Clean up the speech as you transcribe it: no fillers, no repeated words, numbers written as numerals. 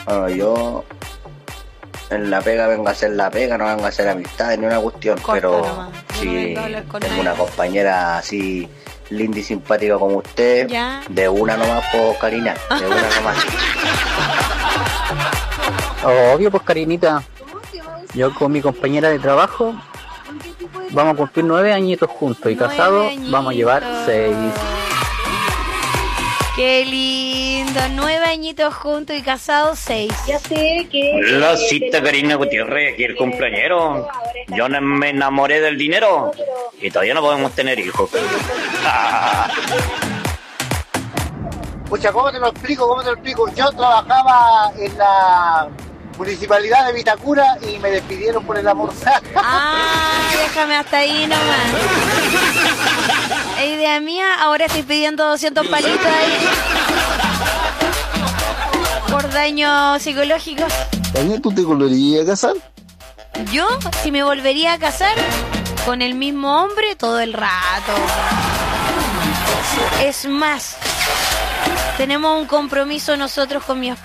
Bueno, yo en la pega vengo a hacer la pega, no vengo a hacer amistades ni una cuestión, Corta pero nomás. Yo no si vengo a hablar con tengo nadie. una compañera así linda y simpática como usted, Ya. de una nomás puedo cariñar, de una nomás. Obvio, pues Karinita, yo con mi compañera de trabajo vamos a cumplir 9 añitos juntos y 9 casados añitos. vamos a llevar 6. Qué lindo. 9 añitos juntos y casados 6. Ya sé que... La cita Karina Gutiérrez, aquí el cumpleañero. Yo no me enamoré del dinero y todavía no podemos tener hijos. Pucha, ¿cómo te lo explico? Yo trabajaba en la municipalidad de Vitacura y me despidieron por el almorzar. Ah, déjame hasta ahí nomás. Idea mía, ahora estoy pidiendo 200 palitos ahí. Por daños psicológicos. Daniel, ¿tú te volverías a casar? Yo, si me volvería a casar con el mismo hombre todo el rato. Es más, tenemos un compromiso nosotros con mi esposo.